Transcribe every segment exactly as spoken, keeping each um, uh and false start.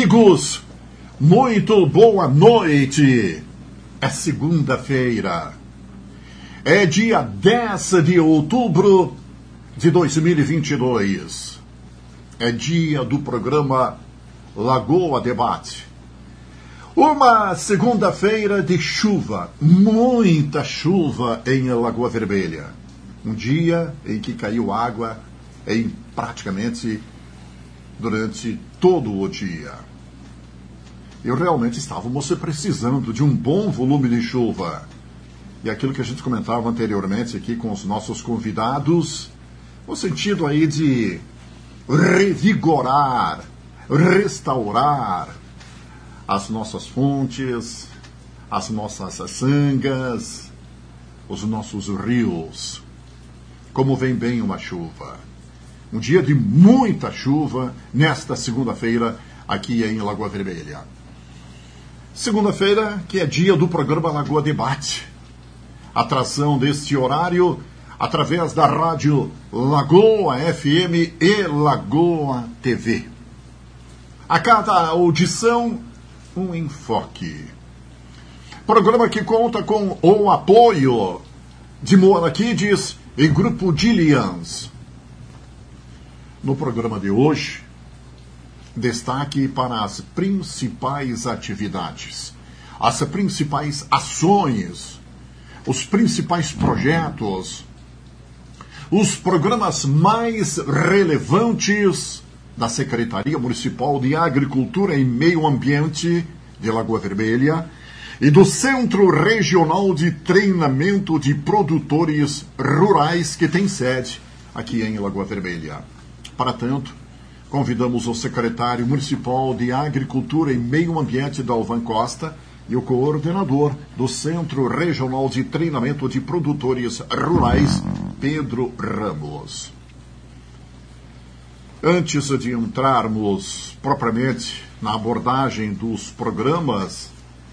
Amigos, muito boa noite. É segunda-feira. É dia dez de outubro de dois mil e vinte e dois. É dia do programa Lagoa Debate. Uma segunda-feira de chuva, muita chuva em Lagoa Vermelha. Um dia em que caiu água em praticamente durante todo o dia. E realmente estávamos precisando de um bom volume de chuva. E aquilo que a gente comentava anteriormente aqui com os nossos convidados, no sentido aí de revigorar, restaurar as nossas fontes, as nossas sangas, os nossos rios. Como vem bem uma chuva. Um dia de muita chuva nesta segunda-feira aqui em Lagoa Vermelha. Segunda-feira que é dia do programa Lagoa Debate. Atração deste horário através da rádio Lagoa F M e Lagoa T V. A cada audição, um enfoque. Programa que conta com o apoio de Moana Kids e Grupo Dillians. No programa de hoje, destaque para as principais atividades, as principais ações, os principais projetos, os programas mais relevantes da Secretaria Municipal de Agricultura e Meio Ambiente de Lagoa Vermelha e do Centro Regional de Treinamento de Produtores Rurais, que tem sede aqui em Lagoa Vermelha. Para tanto, convidamos o secretário municipal de Agricultura e Meio Ambiente, Dalvan Costa, e o coordenador do Centro Regional de Treinamento de Produtores Rurais, Pedro Ramos. Antes de entrarmos propriamente na abordagem dos programas,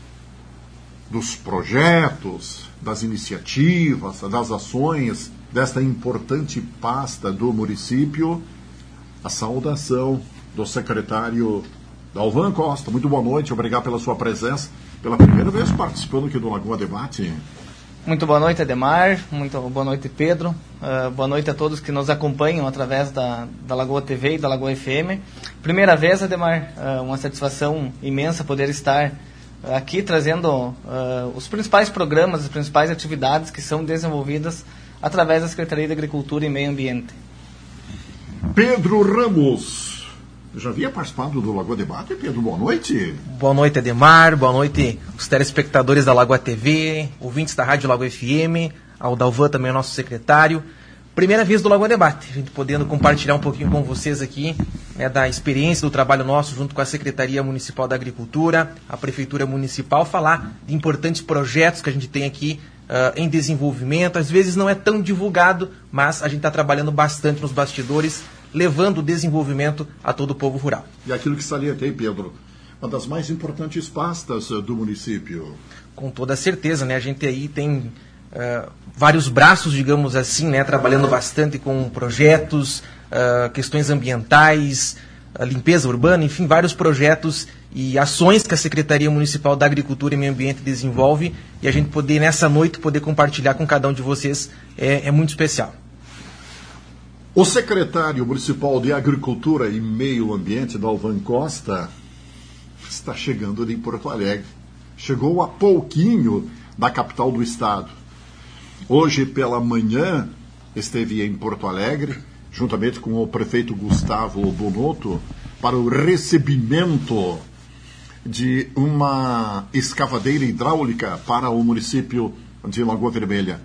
dos projetos, das iniciativas, das ações desta importante pasta do município, a saudação do secretário Dalvan Costa. Muito boa noite, obrigado pela sua presença. Pela primeira vez participando aqui do Lagoa Debate. Muito boa noite, Ademar. Muito boa noite, Pedro. Uh, boa noite a todos que nos acompanham através da, da Lagoa T V e da Lagoa F M. Primeira vez, Ademar, uh, uma satisfação imensa poder estar aqui trazendo uh, os principais programas, as principais atividades que são desenvolvidas através da Secretaria de Agricultura e Meio Ambiente. Pedro Ramos, já havia participado do Lagoa Debate. Pedro, boa noite. Boa noite, Ademar, boa noite os telespectadores da Lagoa T V, ouvintes da Rádio Lagoa F M, ao Dalvan também, o nosso secretário. Primeira vez do Lagoa Debate, a gente podendo compartilhar um pouquinho com vocês aqui, né, da experiência do trabalho nosso junto com a Secretaria Municipal da Agricultura, a Prefeitura Municipal, falar de importantes projetos que a gente tem aqui Uh, em desenvolvimento. Às vezes não é tão divulgado, mas a gente está trabalhando bastante nos bastidores, levando o desenvolvimento a todo o povo rural. E aquilo que salientei, Pedro, uma das mais importantes pastas uh, do município. Com toda certeza, né? A gente aí tem uh, vários braços, digamos assim, né? Trabalhando bastante com projetos, uh, questões ambientais, a limpeza urbana, enfim, vários projetos e ações que a Secretaria Municipal da Agricultura e Meio Ambiente desenvolve, e a gente poder, nessa noite, poder compartilhar com cada um de vocês é, é muito especial. O secretário municipal de Agricultura e Meio Ambiente, Dalvan Costa, está chegando de Porto Alegre. Chegou há pouquinho da capital do estado. Hoje, pela manhã, esteve em Porto Alegre, juntamente com o prefeito Gustavo Bonotto, para o recebimento de uma escavadeira hidráulica para o município de Lagoa Vermelha.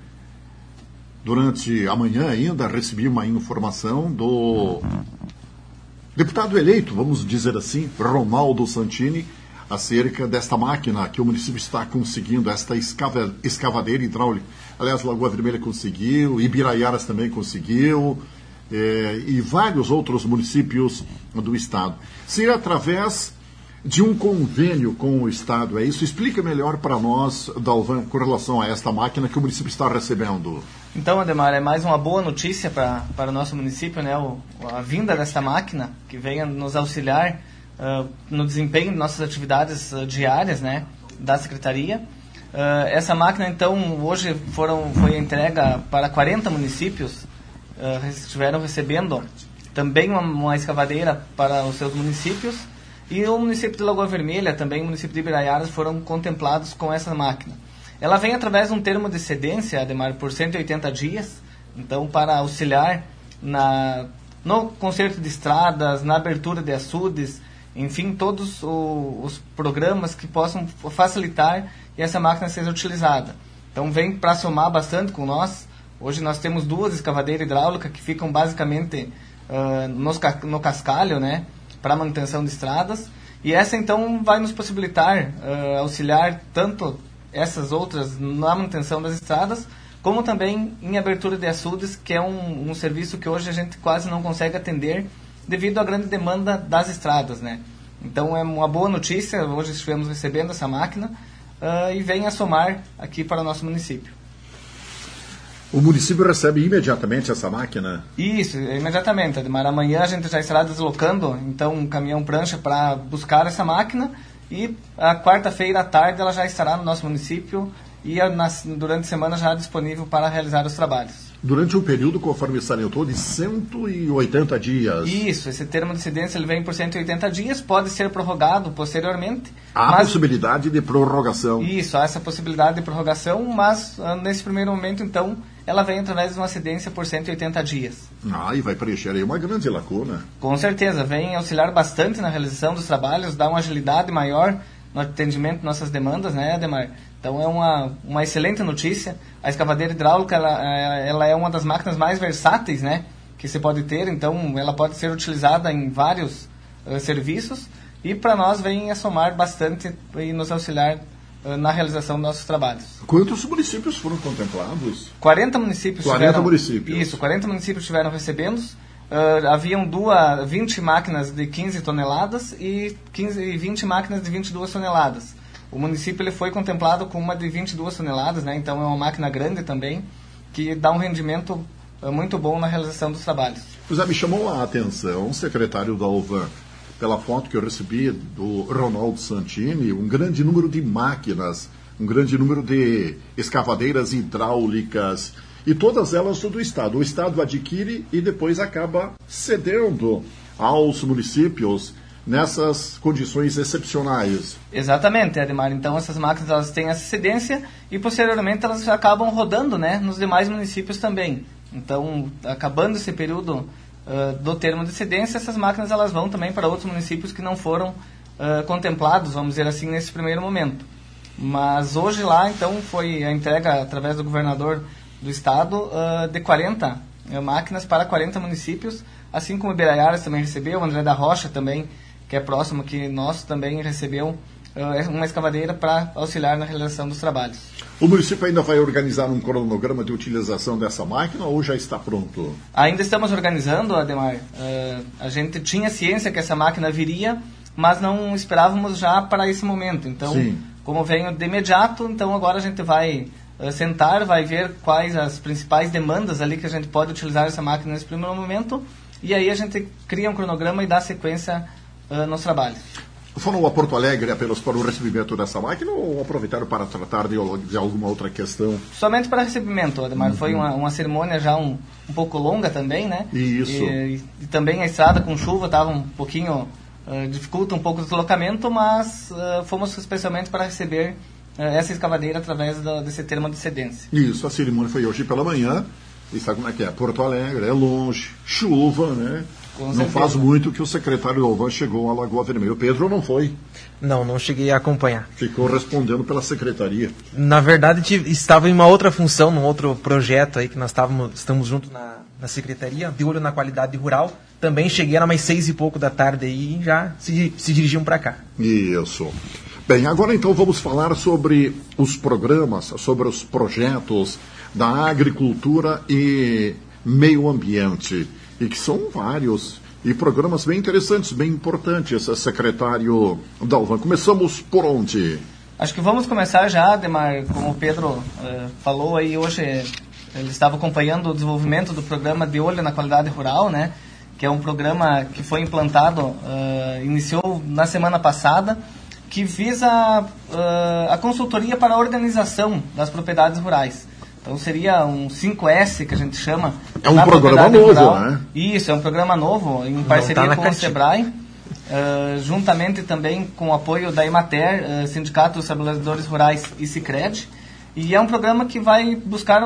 Durante a manhã ainda recebi uma informação do deputado eleito, vamos dizer assim, Ronaldo Santini, acerca desta máquina que o município está conseguindo, esta escava, escavadeira hidráulica. Aliás, Lagoa Vermelha conseguiu, Ibiraiaras também conseguiu, é, e vários outros municípios do estado. Seria através de um convênio com o estado, é isso? Explica melhor para nós, Dalvan, com relação a esta máquina que o município está recebendo. Então, Ademar, é mais uma boa notícia pra, para o nosso município, né? O, a vinda desta máquina, que venha nos auxiliar uh, no desempenho de nossas atividades uh, diárias, né, da Secretaria. Uh, essa máquina, então, hoje foram, foi entrega para quarenta municípios, uh, estiveram recebendo também uma, uma escavadeira para os seus municípios, e o município de Lagoa Vermelha, também o município de Ibiraiaras, foram contemplados com essa máquina. Ela vem através de um termo de cedência, Ademar, por cento e oitenta dias, então para auxiliar na, no conserto de estradas, na abertura de açudes, enfim, todos o, os programas que possam facilitar e essa máquina seja utilizada. Então vem para somar bastante com nós. Hoje nós temos duas escavadeiras hidráulicas que ficam basicamente uh, nos, no cascalho, né, para manutenção de estradas. E essa então vai nos possibilitar uh, auxiliar tanto essas outras na manutenção das estradas, como também em abertura de açudes, que é um, um serviço que hoje a gente quase não consegue atender devido à grande demanda das estradas, né? Então é uma boa notícia, hoje estivemos recebendo essa máquina uh, e vem a somar aqui para o nosso município. O município recebe imediatamente essa máquina? Isso, imediatamente, Ademar. Amanhã a gente já estará deslocando então um caminhão prancha para buscar essa máquina e a quarta-feira à tarde ela já estará no nosso município e a, na, durante a semana já disponível para realizar os trabalhos. Durante um período, conforme salientou, de cento e oitenta dias. Isso, esse termo de cedência ele vem por cento e oitenta dias, pode ser prorrogado posteriormente. Há mas... possibilidade de prorrogação. Isso, há essa possibilidade de prorrogação, mas nesse primeiro momento, então, ela vem através de uma cedência por cento e oitenta dias. Ah, e vai preencher aí uma grande lacuna. Com certeza, vem auxiliar bastante na realização dos trabalhos, dá uma agilidade maior no atendimento de nossas demandas, né, Ademar? Então é uma, uma excelente notícia. A escavadeira hidráulica ela, ela é uma das máquinas mais versáteis, né, que se pode ter, então ela pode ser utilizada em vários uh, serviços e para nós vem a somar bastante e nos auxiliar uh, na realização dos nossos trabalhos. Quantos municípios foram contemplados? quarenta municípios. quarenta tiveram, municípios. Isso, quarenta municípios estiveram recebendo. Uh, haviam duas, vinte máquinas de quinze toneladas e, quinze, e vinte máquinas de vinte e duas toneladas. O município ele foi contemplado com uma de vinte e duas toneladas, né? Então é uma máquina grande também, que dá um rendimento uh, muito bom na realização dos trabalhos. Pois é, me chamou a atenção, secretário Dalvan, pela foto que eu recebi do Ronaldo Santini, um grande número de máquinas, um grande número de escavadeiras hidráulicas, e todas elas do Estado. O Estado adquire e depois acaba cedendo aos municípios nessas condições excepcionais. Exatamente, Ademar. Então essas máquinas elas têm essa cedência e posteriormente elas acabam rodando, né, nos demais municípios também. Então, acabando esse período uh, do termo de cedência, essas máquinas elas vão também para outros municípios que não foram uh, contemplados, vamos dizer assim, nesse primeiro momento. Mas hoje lá, então, foi a entrega através do governador do estado uh, de quarenta uh, máquinas para quarenta municípios, assim como Ibiraiaras também recebeu, André da Rocha também, que é próximo que nós também recebeu uh, uma escavadeira para auxiliar na realização dos trabalhos. O município ainda vai organizar um cronograma de utilização dessa máquina ou já está pronto? Ainda estamos organizando, Ademar. Uh, a gente tinha ciência que essa máquina viria, mas não esperávamos já para esse momento. Então, Sim. como veio de imediato, então agora a gente vai uh, sentar, vai ver quais as principais demandas ali que a gente pode utilizar essa máquina nesse primeiro momento, e aí a gente cria um cronograma e dá sequência uh, nos trabalhos. Foram a Porto Alegre apenas para o recebimento dessa máquina ou aproveitaram para tratar de, de alguma outra questão? Somente para recebimento, Ademar. Uhum. Foi uma, uma cerimônia já um, um pouco longa também, né? Isso. E, e também a estrada com chuva estava um pouquinho, uh, dificulta um pouco o deslocamento, mas uh, fomos especialmente para receber uh, essa escavadeira através do, desse termo de cedência. Isso, a cerimônia foi hoje pela manhã. E sabe como é que é? Porto Alegre, é longe, chuva, né? Com não certeza. Faz muito que o secretário Dalvan chegou à Lagoa Vermelha. O Pedro não foi. Não, não cheguei a acompanhar. Ficou respondendo pela secretaria. Na verdade, estava em uma outra função, num outro projeto aí que nós estávamos, estamos juntos na, na secretaria, de olho na qualidade rural. Também cheguei, era mais seis e pouco da tarde aí e já se, se dirigiam para cá. Isso. Bem, agora então vamos falar sobre os programas, sobre os projetos da agricultura e meio ambiente. E que são vários, e programas bem interessantes, bem importantes, secretário Dalvan. Começamos por onde? Acho que vamos começar já, Ademar, como o Pedro uh, falou aí, hoje ele estava acompanhando o desenvolvimento do programa de olho na qualidade rural, né? que é um programa que foi implantado, uh, iniciou na semana passada, que visa uh, a consultoria para a organização das propriedades rurais. Então seria um cinco S que a gente chama. É um programa novo, rural. né? Isso, é um programa novo, em parceria tá com o Sebrae, uh, juntamente também com o apoio da Emater, uh, Sindicato dos Trabalhadores Rurais e Sicredi. E é um programa que vai buscar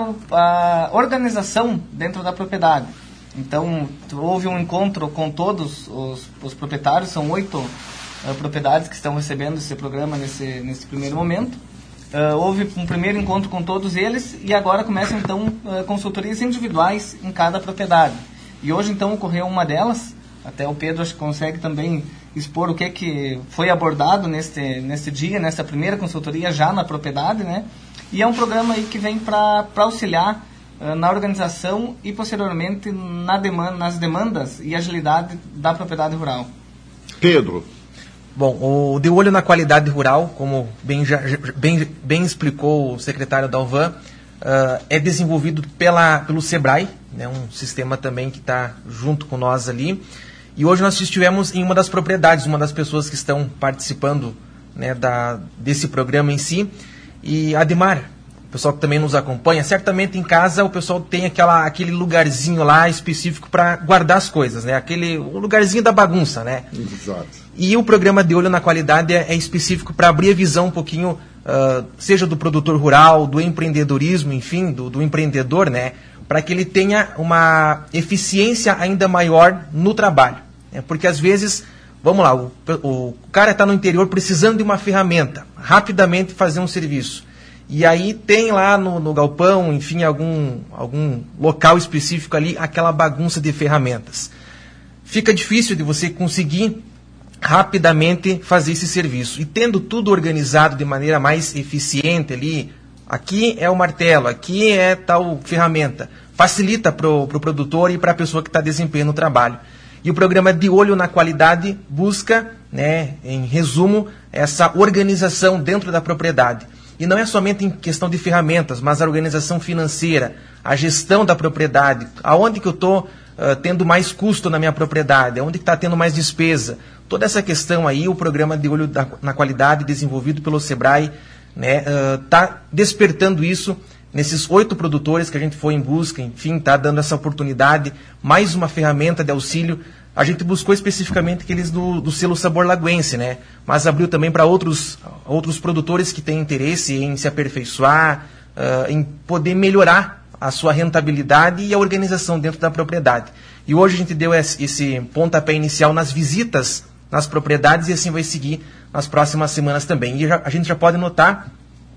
a organização dentro da propriedade. Então, houve um encontro com todos os, os proprietários, são oito uh, propriedades que estão recebendo esse programa nesse, nesse primeiro momento. Uh, houve um primeiro encontro com todos eles e agora começam, então, uh, consultorias individuais em cada propriedade. E hoje, então, ocorreu uma delas, até o Pedro acho que consegue também expor o que, que foi abordado neste, neste dia, nessa primeira consultoria já na propriedade, né? E é um programa aí que vem para auxiliar uh, na organização e, posteriormente, na demanda, nas demandas e agilidade da propriedade rural. Pedro. Bom, o De Olho na Qualidade Rural, como bem, já, bem, bem explicou o secretário Dalvan, uh, é desenvolvido pela, pelo Sebrae, né, um sistema também que está junto com nós ali. E hoje nós estivemos em uma das propriedades, uma das pessoas que estão participando, né, da, desse programa em si. E, Ademar, o pessoal que também nos acompanha, certamente em casa o pessoal tem aquela, aquele lugarzinho lá específico para guardar as coisas, né? Aquele o lugarzinho da bagunça, né? Exato. E o programa De Olho na Qualidade é, é específico para abrir a visão um pouquinho, uh, seja do produtor rural, do empreendedorismo, enfim, do, do empreendedor, né? Para que ele tenha uma eficiência ainda maior no trabalho. Né? Porque às vezes, vamos lá, o, o cara está no interior precisando de uma ferramenta, rapidamente fazer um serviço. E aí tem lá no, no galpão, enfim, algum, algum local específico ali, aquela bagunça de ferramentas. Fica difícil de você conseguir rapidamente fazer esse serviço. E tendo tudo organizado de maneira mais eficiente ali, aqui é o martelo, aqui é tal ferramenta, facilita para o pro produtor e para a pessoa que está desempenhando o trabalho. E o programa De Olho na Qualidade busca, né, em resumo, essa organização dentro da propriedade. E não é somente em questão de ferramentas, mas a organização financeira, a gestão da propriedade, aonde que eu estou uh, tendo mais custo na minha propriedade, aonde que está tendo mais despesa. Toda essa questão aí, o programa De Olho da, na Qualidade, desenvolvido pelo Sebrae, né, está uh, despertando isso nesses oito produtores que a gente foi em busca, enfim, está dando essa oportunidade, mais uma ferramenta de auxílio. A gente buscou especificamente aqueles do, do selo Sabor Lagoense, né? Mas abriu também para outros, outros produtores que têm interesse em se aperfeiçoar, uh, em poder melhorar a sua rentabilidade e a organização dentro da propriedade. E hoje a gente deu esse, esse pontapé inicial nas visitas nas propriedades e assim vai seguir nas próximas semanas também. E já, a gente já pode notar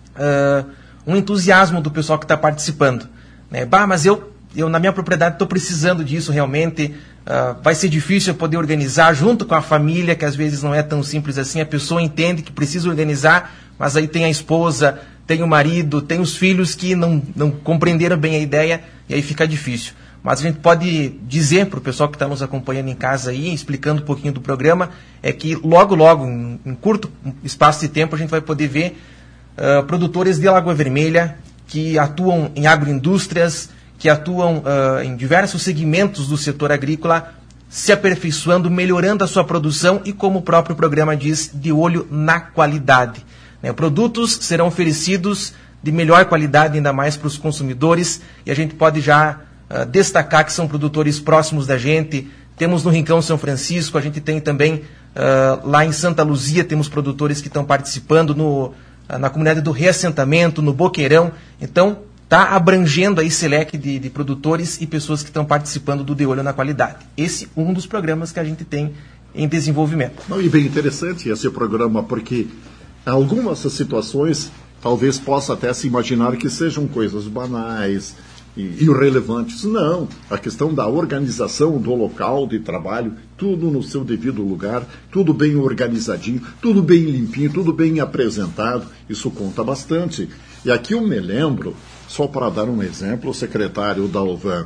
uh, um entusiasmo do pessoal que está participando. Né? Bah, mas eu, eu na minha propriedade estou precisando disso realmente. Uh, vai ser difícil eu poder organizar junto com a família, que às vezes não é tão simples assim. A pessoa entende que precisa organizar, mas aí tem a esposa, tem o marido, tem os filhos que não, não compreenderam bem a ideia e aí fica difícil. Mas a gente pode dizer para o pessoal que está nos acompanhando em casa aí, explicando um pouquinho do programa, é que logo, logo, em, em curto espaço de tempo, a gente vai poder ver uh, produtores de Lagoa Vermelha que atuam em agroindústrias, que atuam uh, em diversos segmentos do setor agrícola, se aperfeiçoando, melhorando a sua produção e, como o próprio programa diz, de olho na qualidade. Né? Produtos serão oferecidos de melhor qualidade, ainda mais para os consumidores, e a gente pode já uh, destacar que são produtores próximos da gente. Temos no Rincão São Francisco, a gente tem também uh, lá em Santa Luzia, temos produtores que estão participando no, uh, na comunidade do Reassentamento, no Boqueirão. Então, está abrangendo aí esse leque de, de produtores e pessoas que estão participando do De Olho na Qualidade. Esse é um dos programas que a gente tem em desenvolvimento. Não, e bem interessante esse programa, porque algumas situações talvez possa até se imaginar que sejam coisas banais e irrelevantes. Não, a questão da organização do local de trabalho, tudo no seu devido lugar, tudo bem organizadinho, tudo bem limpinho, tudo bem apresentado, isso conta bastante. E aqui eu me lembro, só para dar um exemplo, o secretário Dalvan,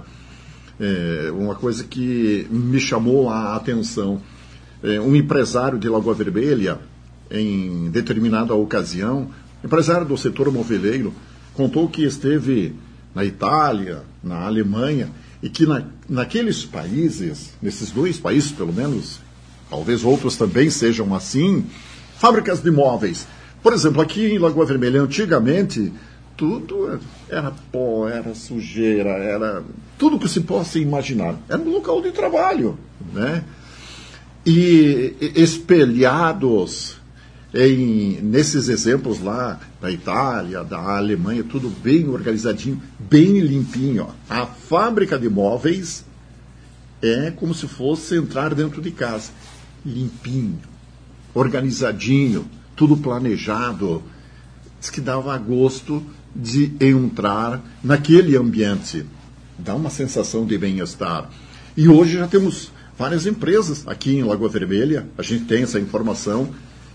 é, uma coisa que me chamou a atenção, é, um empresário de Lagoa Vermelha, em determinada ocasião, empresário do setor moveleiro, contou que esteve na Itália, na Alemanha, e que na, naqueles países, nesses dois países pelo menos, talvez outros também sejam assim, fábricas de móveis. Por exemplo, aqui em Lagoa Vermelha, antigamente, tudo era pó, era sujeira, era tudo que se possa imaginar. Era um local de trabalho, né? E espelhados em, nesses exemplos lá da Itália, da Alemanha, tudo bem organizadinho, bem limpinho. Ó. A fábrica de móveis é como se fosse entrar dentro de casa. Limpinho, organizadinho, tudo planejado. Diz que dava gosto de entrar naquele ambiente. Dá uma sensação de bem-estar. E hoje já temos várias empresas aqui em Lagoa Vermelha, a gente tem essa informação,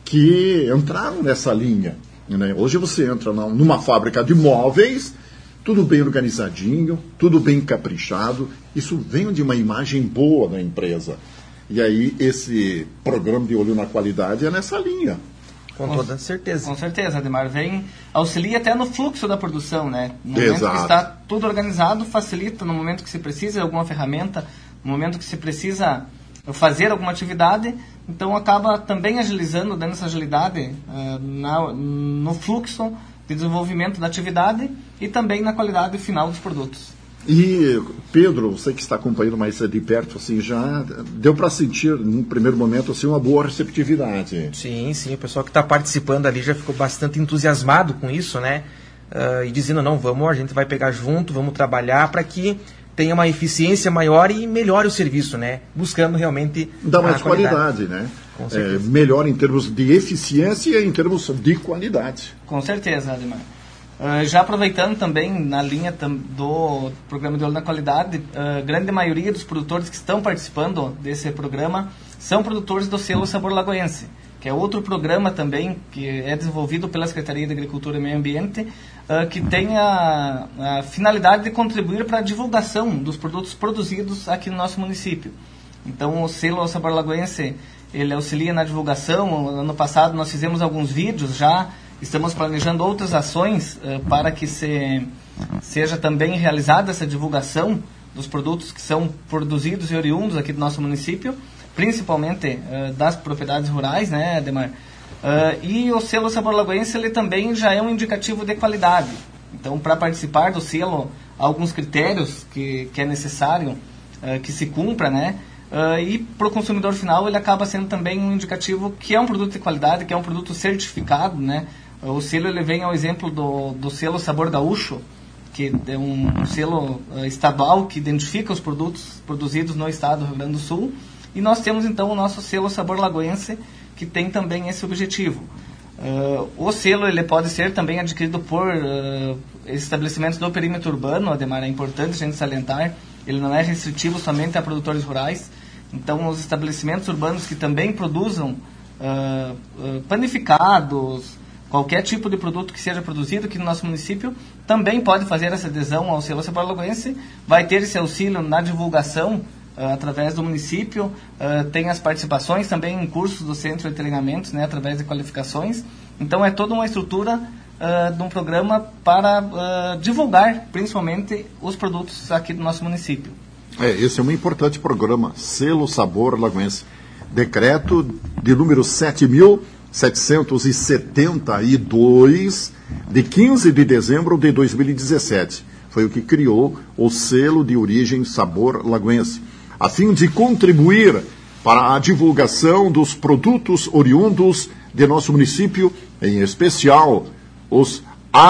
que entraram nessa linha. Né? Hoje você entra numa fábrica de móveis, tudo bem organizadinho, tudo bem caprichado, isso vem de uma imagem boa da empresa. E aí esse programa de olho na qualidade é nessa linha. Com toda certeza. Com certeza, Ademar. Vem, auxilia até no fluxo da produção, né? No momento Exato. que está tudo organizado, facilita no momento que se precisa de alguma ferramenta, no momento que se precisa fazer alguma atividade, então acaba também agilizando, dando essa agilidade uh, na, no fluxo de desenvolvimento da atividade e também na qualidade final dos produtos. E, Pedro, você que está acompanhando mais de perto, assim, já deu para sentir, num primeiro momento, assim, uma boa receptividade. Sim, sim, o pessoal que está participando ali já ficou bastante entusiasmado com isso, né? Uh, e dizendo, não, vamos, a gente vai pegar junto, vamos trabalhar para que tenha uma eficiência maior e melhore o serviço, né? Buscando realmente dá mais a qualidade, qualidade, né? Com é, melhor em termos de eficiência e em termos de qualidade. Com certeza, Ademar. Uh, já aproveitando também na linha tam, do programa de olho na qualidade, a uh, grande maioria dos produtores que estão participando desse programa são produtores do selo Sabor Lagoense, que é outro programa também que é desenvolvido pela Secretaria de Agricultura e Meio Ambiente, uh, que tem a, a finalidade de contribuir para a divulgação dos produtos produzidos aqui no nosso município. Então, o selo Sabor Lagoense, ele auxilia na divulgação. Ano passado nós fizemos alguns vídeos já, estamos planejando outras ações uh, para que se, seja também realizada essa divulgação dos produtos que são produzidos e oriundos aqui do nosso município, principalmente uh, das propriedades rurais, né, Ademar? Uh, e o selo Sabor Lagoense, ele também já é um indicativo de qualidade. Então, para participar do selo, há alguns critérios que, que é necessário uh, que se cumpra, né? Uh, e para o consumidor final, ele acaba sendo também um indicativo que é um produto de qualidade, que é um produto certificado, né? Uh, o selo, ele vem ao exemplo do, do selo Sabor Gaúcho, que é um, um selo uh, estadual que identifica os produtos produzidos no estado do Rio Grande do Sul. E nós temos, então, o nosso selo Sabor Lagoense, que tem também esse objetivo. Uh, o selo, ele pode ser também adquirido por uh, estabelecimentos do perímetro urbano, Ademar, é importante a gente salientar. Ele não é restritivo somente a produtores rurais. Então, os estabelecimentos urbanos que também produzam uh, uh, panificados, qualquer tipo de produto que seja produzido aqui no nosso município, também pode fazer essa adesão ao selo Sabor Lagoense, vai ter esse auxílio na divulgação Uh, através do município, uh, tem as participações também em cursos do centro de treinamentos, né, através de qualificações. Então é toda uma estrutura uh, de um programa para uh, divulgar principalmente os produtos aqui do nosso município. É, esse é um importante programa, Selo Sabor Lagoense. Decreto de número sete mil setecentos e setenta e dois, de quinze de dezembro de dois mil e dezessete. Foi o que criou o selo de origem Sabor Lagoense, a fim de contribuir para a divulgação dos produtos oriundos de nosso município, em especial os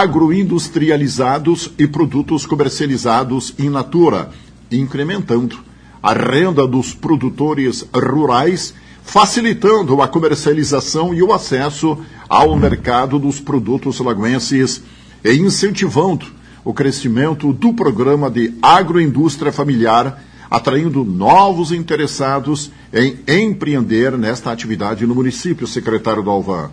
agroindustrializados e produtos comercializados in natura, incrementando a renda dos produtores rurais, facilitando a comercialização e o acesso ao mercado dos produtos lagoenses e incentivando o crescimento do programa de agroindústria familiar, atraindo novos interessados em empreender nesta atividade no município, secretário Dalvan.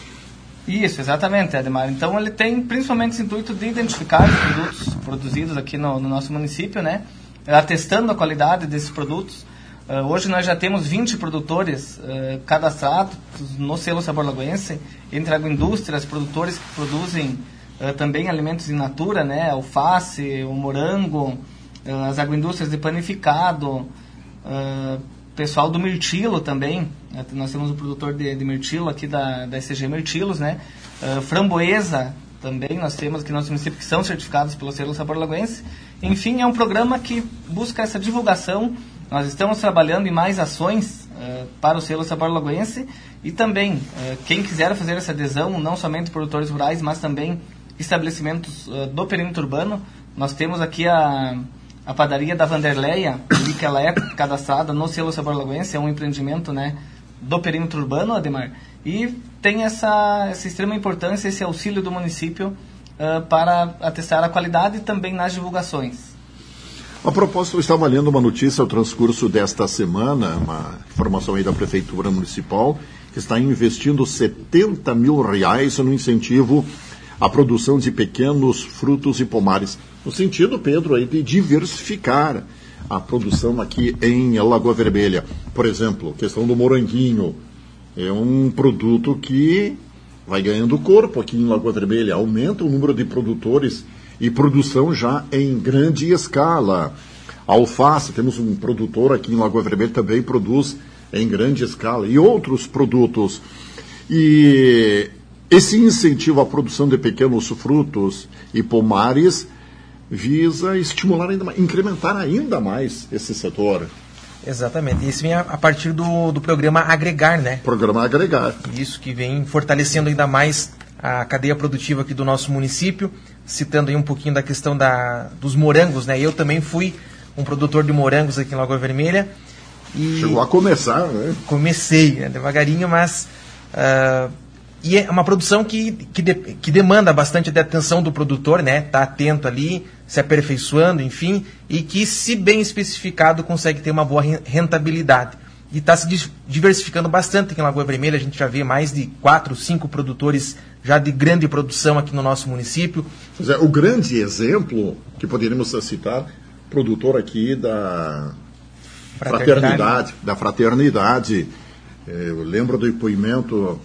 Isso, exatamente, Ademar. Então, ele tem principalmente esse intuito de identificar os produtos produzidos aqui no, no nosso município, né? Atestando a qualidade desses produtos. Uh, hoje nós já temos vinte produtores uh, cadastrados no selo Sabor Lagoense, entre agroindústrias, produtores que produzem uh, também alimentos in natura, né? Alface, o morango, uh, as agroindústrias de panificado, uh, pessoal do mirtilo também, nós temos um produtor de, de mirtilo aqui da, da S C G Mirtilos, né? Uh, framboesa também, nós temos aqui no nosso município que são certificados pelo selo Sabor Lagoense. Enfim, é um programa que busca essa divulgação. Nós estamos trabalhando em mais ações uh, para o selo Sabor Lagoense e também, uh, quem quiser fazer essa adesão, não somente produtores rurais, mas também estabelecimentos uh, do perímetro urbano, nós temos aqui a... A padaria da Vanderleia, que ela é cadastrada no selo Sabor Lagoense, é um empreendimento, né, do perímetro urbano, Ademar, e tem essa, essa extrema importância, esse auxílio do município uh, para atestar a qualidade e também nas divulgações. A propósito, eu estava lendo uma notícia ao transcurso desta semana, uma informação aí da Prefeitura Municipal, que está investindo setenta mil reais no incentivo à produção de pequenos frutos e pomares. No sentido, Pedro, aí de diversificar a produção aqui em Lagoa Vermelha. Por exemplo, questão do moranguinho. É um produto que vai ganhando corpo aqui em Lagoa Vermelha. Aumenta o número de produtores e produção já em grande escala. Alface, temos um produtor aqui em Lagoa Vermelha que também produz em grande escala. E outros produtos. E esse incentivo à produção de pequenos frutos e pomares visa estimular ainda mais, incrementar ainda mais esse setor. Exatamente. Isso vem a, a partir do, do programa Agregar, né? Programa Agregar. Isso, que vem fortalecendo ainda mais a cadeia produtiva aqui do nosso município, citando aí um pouquinho da questão da, dos morangos, né? Eu também fui um produtor de morangos aqui em Lagoa Vermelha. E chegou a começar, né? Comecei, né? Devagarinho, mas... Uh, E é uma produção que, que, de, que demanda bastante de atenção do produtor, né? Tá atento ali, se aperfeiçoando, enfim, e que, se bem especificado, consegue ter uma boa rentabilidade. E está se diversificando bastante aqui em Lagoa Vermelha. A gente já vê mais de quatro, cinco produtores já de grande produção aqui no nosso município. O grande exemplo que poderíamos citar, produtor aqui da fraternidade, fraternidade da fraternidade. Eu lembro do depoimento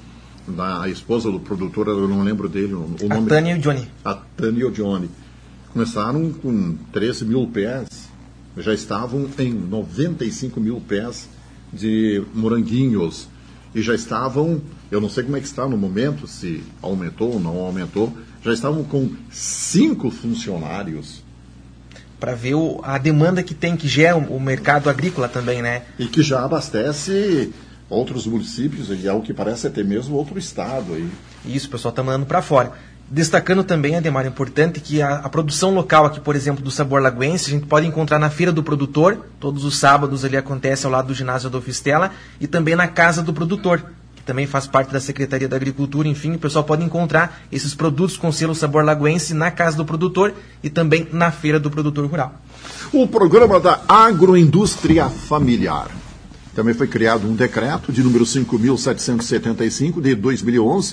da esposa do produtor, eu não lembro dele, o a nome. Tânia e o Johnny. A Tânia e o Johnny. Começaram com treze mil pés, já estavam em noventa e cinco mil pés de moranguinhos. E já estavam, eu não sei como é que está no momento, se aumentou ou não aumentou, já estavam com cinco funcionários. Para ver o, a demanda que tem, que gera o, o mercado agrícola também, né? E que já abastece outros municípios, e ao que parece até mesmo outro estado aí. Isso, o pessoal está mandando para fora. Destacando também, Ademar, é importante que a, a produção local aqui, por exemplo, do Sabor Lagoense, a gente pode encontrar na Feira do Produtor, todos os sábados ali acontece ao lado do ginásio Adolfo Stella, e também na Casa do Produtor, que também faz parte da Secretaria da Agricultura. Enfim, o pessoal pode encontrar esses produtos com selo Sabor Lagoense na Casa do Produtor e também na Feira do Produtor Rural. O programa da Agroindústria Familiar. Também foi criado um decreto de número cinco mil setecentos e setenta e cinco de dois mil e onze,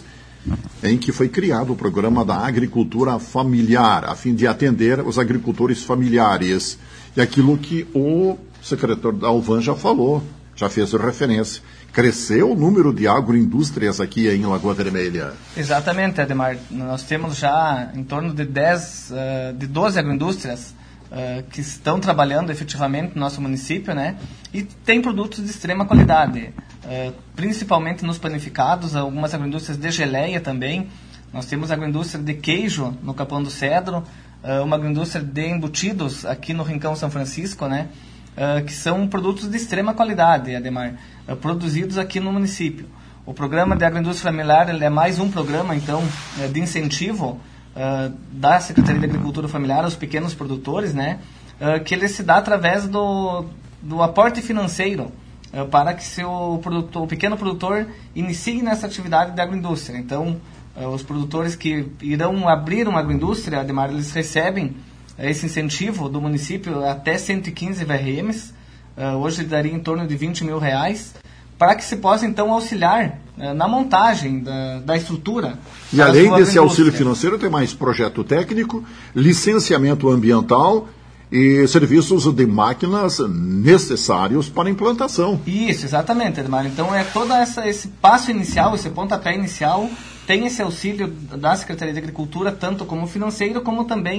em que foi criado o programa da agricultura familiar, a fim de atender os agricultores familiares. E aquilo que o secretário da Alvan já falou, já fez referência. Cresceu o número de agroindústrias aqui em Lagoa Vermelha. Exatamente, Ademar. Nós temos já em torno de dez, uh, de doze agroindústrias Uh, que estão trabalhando efetivamente no nosso município, né? E tem produtos de extrema qualidade, uh, principalmente nos panificados, algumas agroindústrias de geleia também. Nós temos agroindústria de queijo no Capão do Cedro, uh, uma agroindústria de embutidos aqui no Rincão São Francisco, né? Uh, que são produtos de extrema qualidade, Ademar, uh, produzidos aqui no município. O programa de agroindústria familiar ele é mais um programa, então, uh, de incentivo Uh, da Secretaria de Agricultura Familiar aos pequenos produtores, né, uh, que ele se dá através do, do aporte financeiro uh, para que seu produtor, o pequeno produtor inicie nessa atividade de agroindústria. Então, uh, os produtores que irão abrir uma agroindústria, Ademar, eles recebem uh, esse incentivo do município até cento e quinze V R Ms, uh, hoje daria em torno de vinte mil reais, para que se possa, então, auxiliar uh, na montagem da, da estrutura. E além desse auxílio financeiro, tem mais projeto técnico, licenciamento ambiental e serviços de máquinas necessários para a implantação. Isso, exatamente, Edmar. Então, é todo essa, esse passo inicial, esse pontapé inicial, tem esse auxílio da Secretaria de Agricultura, tanto como financeiro, como também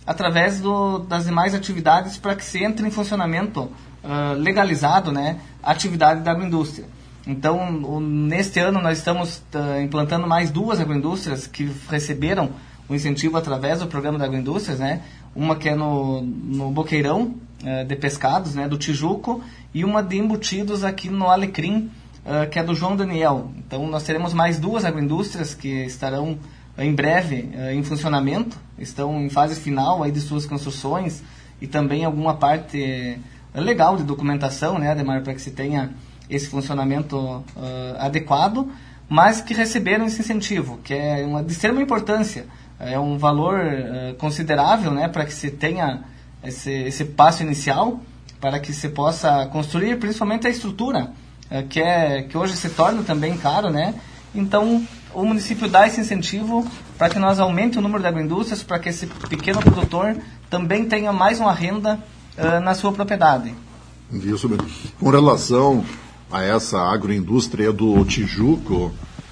através do, das demais atividades para que se entre em funcionamento uh, legalizado, né, a atividade da agroindústria. Então, o, neste ano nós estamos uh, implantando mais duas agroindústrias que receberam o incentivo através do programa da agroindústrias, né, uma que é no, no Boqueirão uh, de pescados, né, do Tijuco, e uma de embutidos aqui no Alecrim, uh, que é do João Daniel. Então, nós teremos mais duas agroindústrias que estarão em breve uh, em funcionamento, estão em fase final aí de suas construções e também alguma parte uh, legal de documentação, né, Ademar, para que se tenha esse funcionamento uh, adequado, mas que receberam esse incentivo, que é uma, de extrema importância, é um valor uh, considerável, né, para que se tenha esse, esse passo inicial, para que se possa construir principalmente a estrutura, uh, que, é, que hoje se torna também caro, né. Então, o município dá esse incentivo para que nós aumente o número de agroindústrias, para que esse pequeno produtor também tenha mais uma renda uh, na sua propriedade. Isso mesmo. Com relação a essa agroindústria do Tijuco,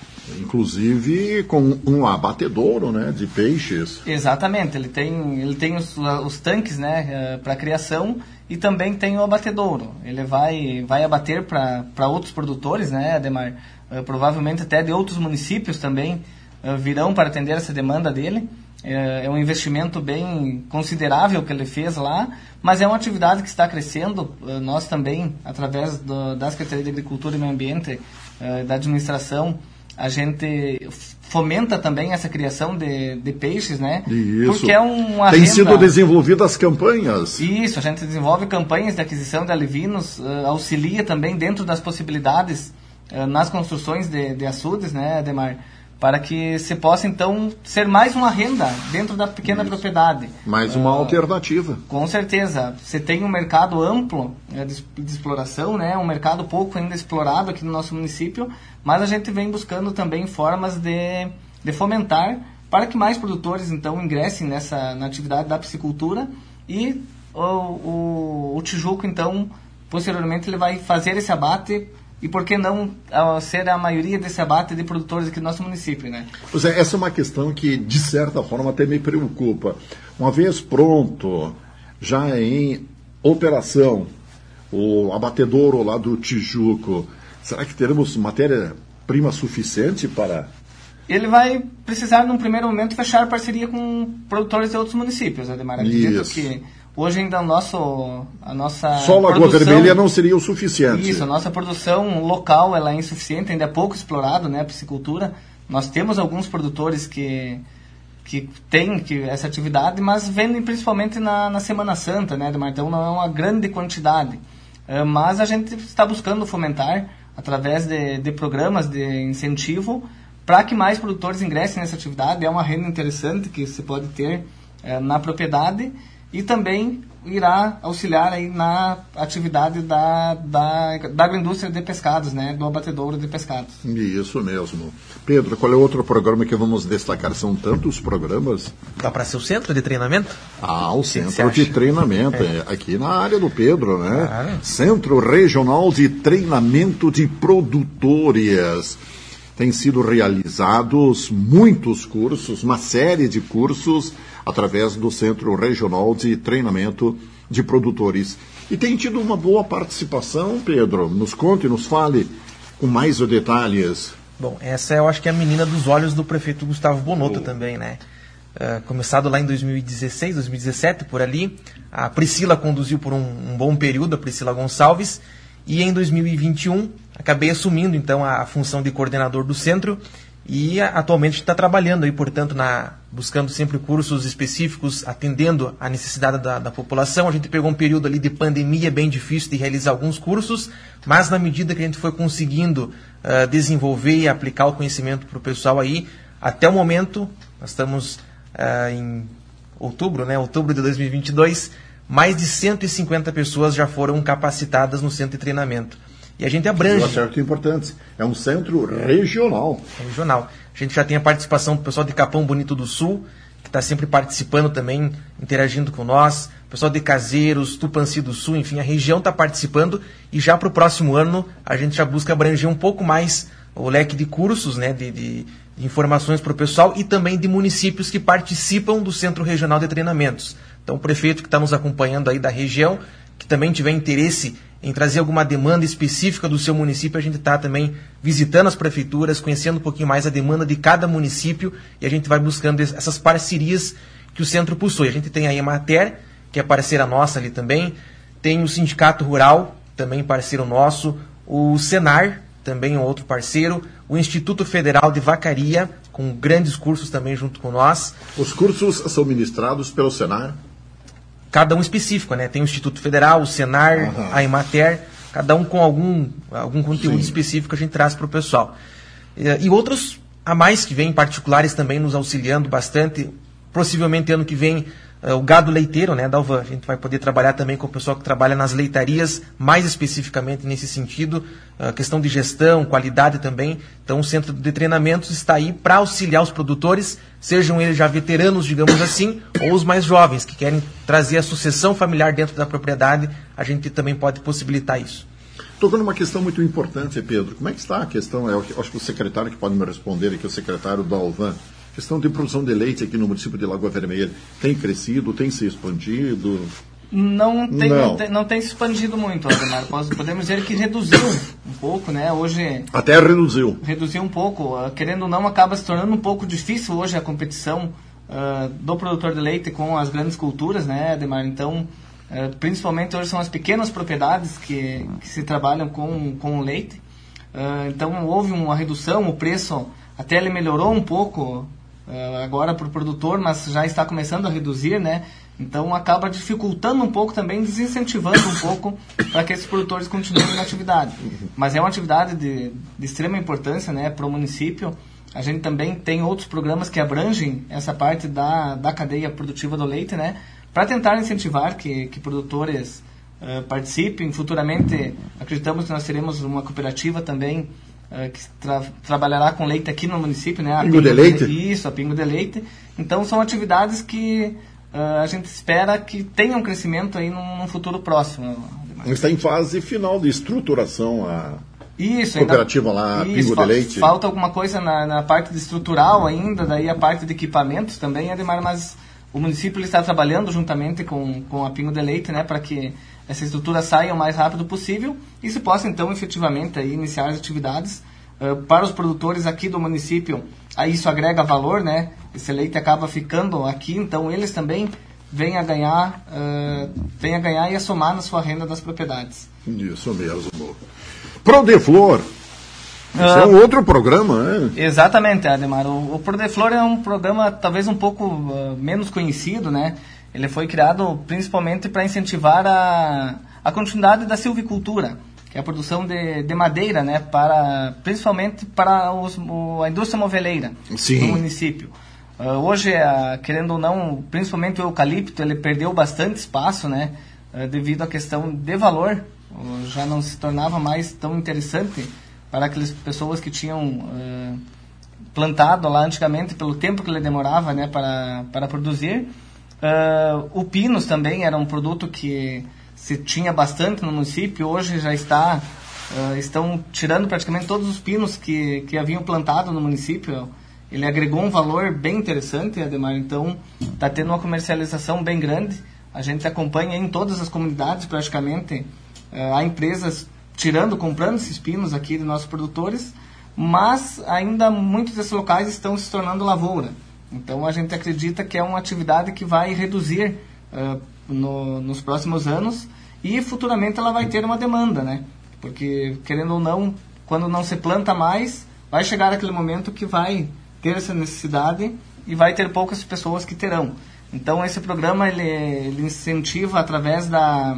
inclusive com um abatedouro, né, de peixes. Exatamente, ele tem, ele tem os, os tanques, né, para criação, e também tem o abatedouro. Ele vai, vai abater para outros produtores, né, Ademar? Uh, provavelmente até de outros municípios também uh, virão para atender essa demanda dele. É, é um investimento bem considerável que ele fez lá, mas é uma atividade que está crescendo. Uh, nós também, através do, da Secretaria de Agricultura e Meio Ambiente, uh, da administração, a gente fomenta também essa criação de, de peixes, né? Isso. Porque é uma Tem renda... sido desenvolvidas campanhas. Isso, a gente desenvolve campanhas de aquisição de alevinos, uh, auxilia também dentro das possibilidades uh, nas construções de, de açudes, né, Ademar? Para que se possa, então, ser mais uma renda dentro da pequena Isso. propriedade. Mais uma uh, alternativa. Com certeza. Você tem um mercado amplo uh, de, de exploração, né? Um mercado pouco ainda explorado aqui no nosso município, mas a gente vem buscando também formas de, de fomentar para que mais produtores, então, ingressem nessa, na atividade da piscicultura, e o, o, o Tijuco, então, posteriormente, ele vai fazer esse abate. E por que não uh, ser a maioria desse abate de produtores aqui do nosso município, né? Pois é, essa é uma questão que, de certa forma, até me preocupa. Uma vez pronto, já em operação, o abatedouro lá do Tijuco, será que teremos matéria-prima suficiente para... Ele vai precisar, num primeiro momento, fechar parceria com produtores de outros municípios, Ademar. Acredito Isso. que hoje ainda o nosso, a nossa Só Lagoa Vermelha não seria o suficiente. Isso, a nossa produção local ela é insuficiente, ainda é pouco explorado, né, a piscicultura. Nós temos alguns produtores que, que têm que, essa atividade, mas vendem principalmente na, na Semana Santa, né, Ademar? Então não é uma grande quantidade. Uh, mas a gente está buscando fomentar, através de, de programas de incentivo, para que mais produtores ingressem nessa atividade. É uma renda interessante que se pode ter uh, na propriedade, e também irá auxiliar aí na atividade da, da, da agroindústria de pescados, né, do abatedouro de pescados. Isso mesmo. Pedro, qual é o outro programa que vamos destacar? São tantos programas. Dá para ser o centro de treinamento? Ah, o centro de treinamento, é. aqui na área do Pedro, né? Claro. Centro Regional de Treinamento de Produtores. Tem sido realizados muitos cursos, uma série de cursos, através do Centro Regional de Treinamento de Produtores. E tem tido uma boa participação, Pedro. Nos conte, nos fale com mais detalhes. Bom, essa eu acho que é a menina dos olhos do prefeito Gustavo Bonotto oh. também, né? Uh, começado lá em dois mil e dezesseis, dois mil e dezessete, por ali. A Priscila conduziu por um, um bom período, a Priscila Gonçalves. E em dois mil e vinte e um, acabei assumindo, então, a, a função de coordenador do centro. E a, atualmente está trabalhando aí, portanto, na, buscando sempre cursos específicos, atendendo a necessidade da, da população. A gente pegou um período ali de pandemia bem difícil de realizar alguns cursos, mas na medida que a gente foi conseguindo uh, desenvolver e aplicar o conhecimento para o pessoal aí, até o momento, nós estamos uh, em outubro, né, outubro de dois mil e vinte e dois, mais de cento e cinquenta pessoas já foram capacitadas no centro de treinamento. E a gente abrange. Certo, importante. É um centro regional. É regional. A gente já tem a participação do pessoal de Capão Bonito do Sul, que está sempre participando também, interagindo com nós. O pessoal de Caseiros, Tupanci do Sul, enfim, a região está participando. E já para o próximo ano, a gente já busca abranger um pouco mais o leque de cursos, né, de, de, informações para o pessoal e também de municípios que participam do Centro Regional de Treinamentos. Então, o prefeito que está nos acompanhando aí da região, que também tiver interesse em trazer alguma demanda específica do seu município, a gente está também visitando as prefeituras, conhecendo um pouquinho mais a demanda de cada município e a gente vai buscando essas parcerias que o centro possui. A gente tem a Emater, que é parceira nossa ali também, tem o Sindicato Rural, também parceiro nosso, o Senar, também um outro parceiro, o Instituto Federal de Vacaria, com grandes cursos também junto com nós. Os cursos são ministrados pelo Senar? Cada um específico, né? Tem o Instituto Federal, o Senar, uhum. a Emater, cada um com algum, algum conteúdo Sim. específico que a gente traz para o pessoal. E, e outros a mais que vêm, particulares também nos auxiliando bastante. Possivelmente ano que vem uh, o gado leiteiro, né, Dalvan? A gente vai poder trabalhar também com o pessoal que trabalha nas leitarias, mais especificamente nesse sentido, uh, questão de gestão, qualidade também. Então o Centro de Treinamentos está aí para auxiliar os produtores, sejam eles já veteranos, digamos assim, ou os mais jovens, que querem trazer a sucessão familiar dentro da propriedade, a gente também pode possibilitar isso. Tocando uma questão muito importante, Pedro, como é que está a questão, eu acho que o secretário que pode me responder aqui, o secretário Dalvan, a questão de produção de leite aqui no município de Lagoa Vermelha, tem crescido, tem se expandido? Não tem, não. Não tem, não tem se expandido muito, Ademar. Podemos dizer que reduziu um pouco, né? Hoje... Até reduziu. Reduziu um pouco. Querendo ou não, acaba se tornando um pouco difícil hoje a competição uh, do produtor de leite com as grandes culturas, né, Ademar? Então, uh, principalmente hoje são as pequenas propriedades que, que se trabalham com, com o leite. Uh, então, houve uma redução, o preço até ele melhorou um pouco uh, agora para o produtor, mas já está começando a reduzir, né? Então acaba dificultando um pouco também, desincentivando um pouco para que esses produtores continuem na atividade. Mas é uma atividade de, de extrema importância, né, para o município. A gente também tem outros programas que abrangem essa parte da, da cadeia produtiva do leite, né, para tentar incentivar que, que produtores uh, participem. Futuramente acreditamos que nós teremos uma cooperativa também uh, que tra- trabalhará com leite aqui no município, né? A Pingo, Pingo de Leite? De, isso, a Pingo de Leite. Então são atividades que Uh, a gente espera que tenha um crescimento aí num, num futuro próximo. Está em fase final de estruturação a isso, cooperativa ainda, lá, isso, Pingo fa- de Leite. Falta alguma coisa na, na parte de estrutural ainda, daí a parte de equipamentos também, Ademar, mas o município ele está trabalhando juntamente com, com a Pingo de Leite, né, para que essa estrutura saia o mais rápido possível e se possa então efetivamente aí, iniciar as atividades. Uh, para os produtores aqui do município, aí isso agrega valor, né? Esse leite acaba ficando aqui, então eles também vêm a ganhar, uh, vêm a ganhar e a somar na sua renda das propriedades. Isso mesmo. Prodeflor, esse uh, é um outro programa, né? Exatamente, Ademar. O, o Prodeflor é um programa talvez um pouco uh, menos conhecido, né? Ele foi criado principalmente para incentivar a, a continuidade da silvicultura, que é a produção de, de madeira, né, para, principalmente para os, o, a indústria moveleira Sim. do município. Uh, hoje, uh, querendo ou não, principalmente o eucalipto, ele perdeu bastante espaço, né, uh, devido à questão de valor, uh, já não se tornava mais tão interessante para aquelas pessoas que tinham uh, plantado lá antigamente, pelo tempo que ele demorava, né, para, para produzir. Uh, o pinus também era um produto que se tinha bastante no município, hoje já está, uh, estão tirando praticamente todos os pinos que, que haviam plantado no município. Ele agregou um valor bem interessante, Ademar, então está tendo uma comercialização bem grande. A gente acompanha em todas as comunidades praticamente, uh, há empresas tirando, comprando esses pinos aqui de nossos produtores, mas ainda muitos desses locais estão se tornando lavoura. Então a gente acredita que é uma atividade que vai reduzir uh, No, nos próximos anos e futuramente ela vai ter uma demanda, né? Porque, querendo ou não, quando não se planta mais, vai chegar aquele momento que vai ter essa necessidade e vai ter poucas pessoas que terão. Então, esse programa ele, ele incentiva através da,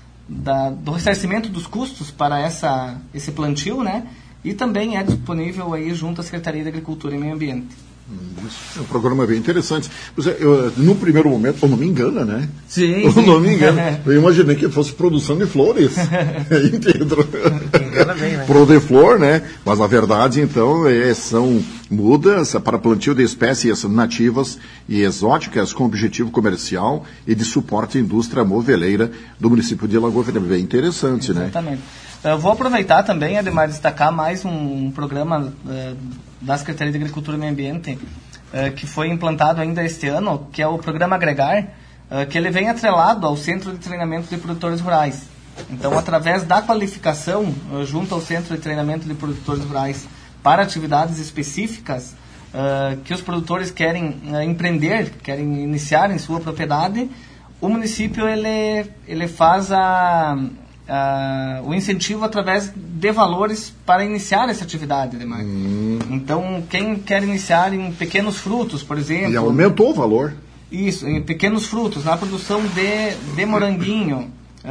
da, do ressarcimento dos custos para essa, esse plantio, né? E também é disponível aí junto à Secretaria de Agricultura e Meio Ambiente. Isso é um programa bem interessante. Eu, no primeiro momento, ou não me engana, né? Sim. Ou não me engana. Eu imaginei que fosse produção de flores. Entendo. bem, né? Prodeflor, né? Mas na verdade, então, é, são mudas para plantio de espécies nativas e exóticas com objetivo comercial e de suporte à indústria moveleira do município de Lagoa Vermelha. Bem interessante, Exatamente. né? Exatamente. Eu vou aproveitar também, Ademar, destacar mais um, um programa uh, da Secretaria de Agricultura e Meio Ambiente uh, que foi implantado ainda este ano, que é o programa Agregar, uh, que ele vem atrelado ao Centro de Treinamento de Produtores Rurais. Então, através da qualificação uh, junto ao Centro de Treinamento de Produtores Rurais para atividades específicas uh, que os produtores querem uh, empreender, querem iniciar em sua propriedade, o município ele, ele faz a... Uh, o incentivo através de valores para iniciar essa atividade, Ademar. Hum. Então, quem quer iniciar em pequenos frutos, por exemplo... E aumentou o valor. Isso, em pequenos frutos, na produção de, de moranguinho,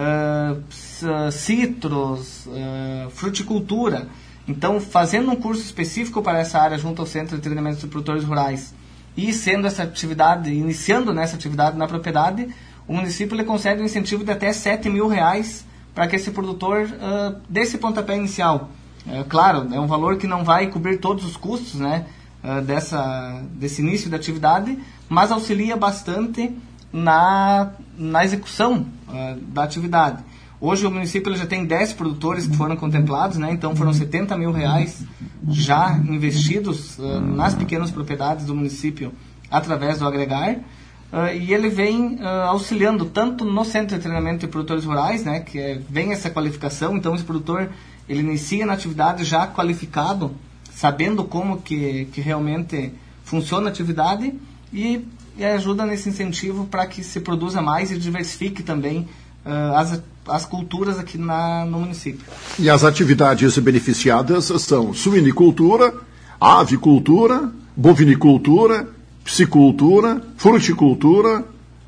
uh, citros, uh, fruticultura. Então, fazendo um curso específico para essa área junto ao Centro de Treinamento de Produtores Rurais e sendo essa atividade, iniciando nessa atividade na propriedade, o município ele concede um incentivo de até sete mil reais para que esse produtor uh, dê esse pontapé inicial. É, claro, é um valor que não vai cobrir todos os custos, né, uh, dessa, desse início da atividade, mas auxilia bastante na, na execução uh, da atividade. Hoje o município ele já tem dez produtores que foram contemplados, né, então foram setenta mil reais já investidos uh, nas pequenas propriedades do município através do Agregar. Uh, e ele vem uh, auxiliando tanto no Centro de Treinamento de Produtores Rurais, né, que é, vem essa qualificação, então esse produtor ele inicia na atividade já qualificado, sabendo como que, que realmente funciona a atividade e, e ajuda nesse incentivo para que se produza mais e diversifique também uh, as, as culturas aqui na, no município. E as atividades beneficiadas são suinicultura, avicultura, bovinicultura, piscicultura, fruticultura,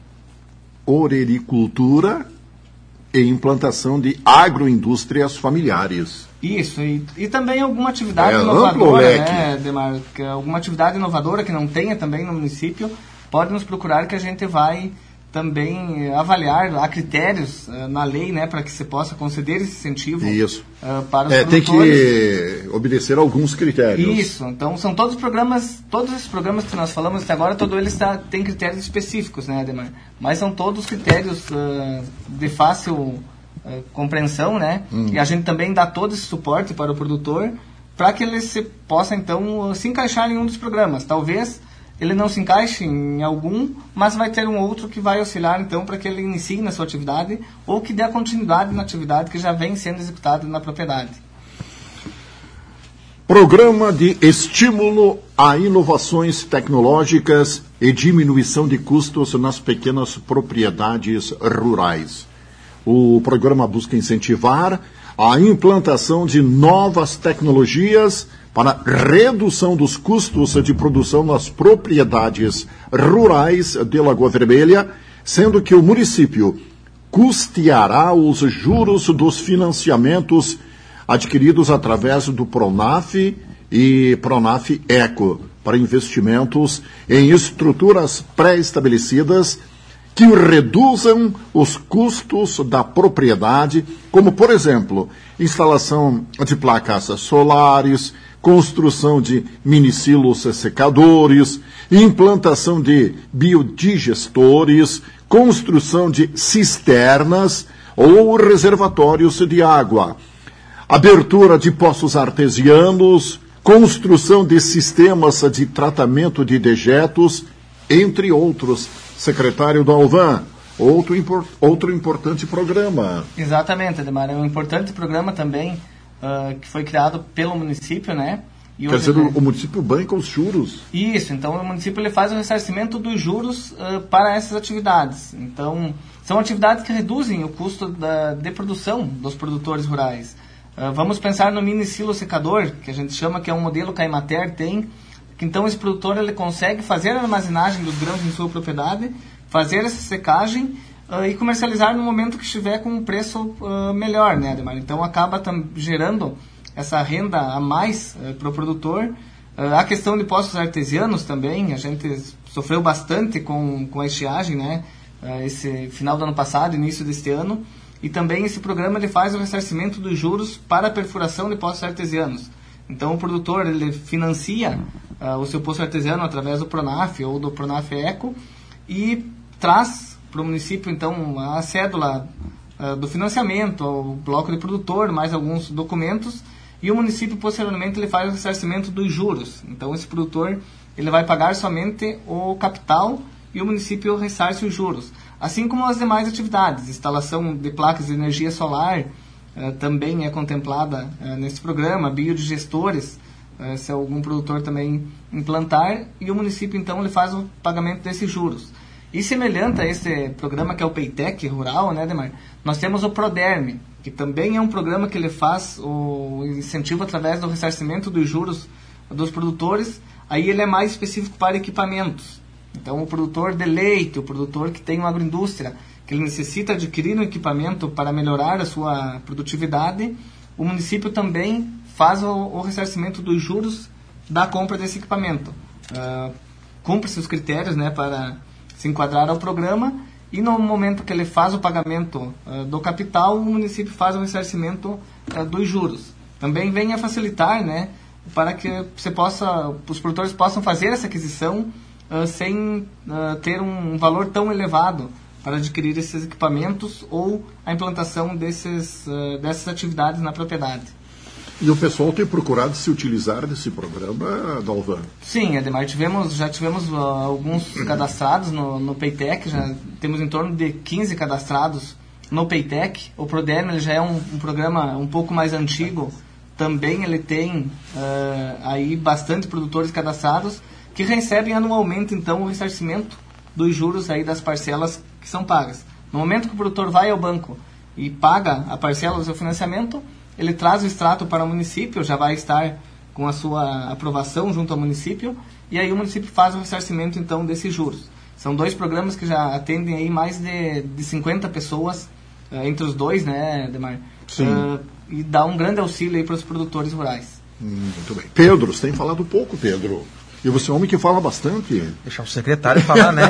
orericultura e implantação de agroindústrias familiares. Isso, e, e também alguma atividade é inovadora, né, Demar? Que alguma atividade inovadora que não tenha também no município, pode nos procurar que a gente vai também avaliar, há critérios uh, na lei, né, para que se possa conceder esse incentivo. Isso. Uh, para os é, produtores. Tem que obedecer alguns critérios. Isso, então são todos programas, todos esses programas que nós falamos até agora, todos eles tá, têm critérios específicos, né, Ademar? Mas são todos critérios uh, de fácil uh, compreensão, né, hum. E a gente também dá todo esse suporte para o produtor, para que ele se possa, então, se encaixar em um dos programas. Talvez ele não se encaixe em algum, mas vai ter um outro que vai auxiliar, então, para que ele inicie na sua atividade ou que dê a continuidade na atividade que já vem sendo executada na propriedade. Programa de estímulo a inovações tecnológicas e diminuição de custos nas pequenas propriedades rurais. O programa busca incentivar a implantação de novas tecnologias para redução dos custos de produção nas propriedades rurais de Lagoa Vermelha, sendo que o município custeará os juros dos financiamentos adquiridos através do Pronaf e Pronaf Eco para investimentos em estruturas pré-estabelecidas que reduzam os custos da propriedade, como, por exemplo, instalação de placas solares, construção de minisilos secadores, implantação de biodigestores, construção de cisternas ou reservatórios de água, abertura de poços artesianos, construção de sistemas de tratamento de dejetos, entre outros. Secretário Dalvan, outro, impor, outro importante programa. Exatamente, Ademar. É um importante programa também uh, que foi criado pelo município, né? E Quer dizer, ele... o município banca os juros? Isso, então o município ele faz o ressarcimento dos juros uh, para essas atividades. Então, são atividades que reduzem o custo da, de produção dos produtores rurais. Uh, vamos pensar no mini silo secador, que a gente chama que é um modelo que a Emater tem, que então esse produtor ele consegue fazer a armazenagem dos grãos em sua propriedade, fazer essa secagem uh, e comercializar no momento que estiver com um preço uh, melhor, né, Ademar? Então acaba tam, gerando essa renda a mais uh, para o produtor. Uh, a questão de poços artesianos também, a gente sofreu bastante com, com a estiagem, né, uh, esse final do ano passado, início deste ano, e também esse programa ele faz o ressarcimento dos juros para a perfuração de poços artesianos. Então o produtor ele financia uh, o seu poço artesiano através do Pronaf ou do Pronaf Eco e traz para o município então a cédula uh, do financiamento, o bloco de produtor, mais alguns documentos, e o município posteriormente ele faz o ressarcimento dos juros. Então esse produtor ele vai pagar somente o capital e o município ressarce os juros. Assim como as demais atividades, instalação de placas de energia solar uh, também é contemplada uh, nesse programa, biodigestores, uh, se algum produtor também implantar, e o município então ele faz o pagamento desses juros. E semelhante a esse programa que é o Peitec Rural, né, Ademar, nós temos o Proderme, que também é um programa que ele faz o incentivo através do ressarcimento dos juros dos produtores, aí ele é mais específico para equipamentos. Então, o produtor de leite, o produtor que tem uma agroindústria, que ele necessita adquirir um equipamento para melhorar a sua produtividade, o município também faz o, o ressarcimento dos juros da compra desse equipamento. Uh, cumpre-se os critérios, né, para se enquadrar ao programa, e no momento que ele faz o pagamento uh, do capital, o município faz o ressarcimento uh, dos juros. Também vem a facilitar, né, para que você possa, os produtores possam fazer essa aquisição Uh, sem uh, ter um valor tão elevado para adquirir esses equipamentos ou a implantação desses, uh, dessas atividades na propriedade. E o pessoal tem procurado se utilizar desse programa, Dalvan? Sim, Ademar, tivemos, já tivemos uh, alguns cadastrados no, no Peitec, já temos em torno de quinze cadastrados no Peitec. O Proderme ele já é um, um programa um pouco mais antigo, também ele tem uh, aí bastante produtores cadastrados, que recebem anualmente, então, o ressarcimento dos juros aí das parcelas que são pagas. No momento que o produtor vai ao banco e paga a parcela do seu financiamento, ele traz o extrato para o município, já vai estar com a sua aprovação junto ao município, e aí o município faz o ressarcimento, então, desses juros. São dois programas que já atendem aí mais de, de cinquenta pessoas, uh, entre os dois, né, Ademar? Sim. Uh, e dá um grande auxílio aí para os produtores rurais. Hum, muito bem. Pedro, você tem falado pouco, Pedro. E você é um homem que fala bastante. Deixar o secretário falar, né?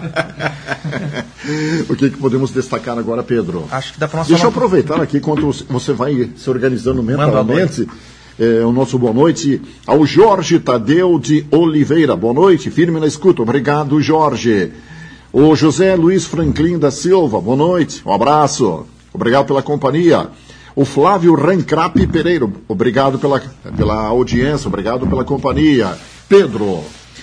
O que, que podemos destacar agora, Pedro? Acho que dá para nós Deixa falar... eu aproveitar aqui, enquanto você vai se organizando mentalmente, é, o nosso boa noite ao Jorge Tadeu de Oliveira. Boa noite, firme na escuta. Obrigado, Jorge. O José Luiz Franklin da Silva. Boa noite, um abraço. Obrigado pela companhia. O Flávio Rancrape Pereira. Obrigado pela, pela audiência, obrigado pela companhia. Pedro.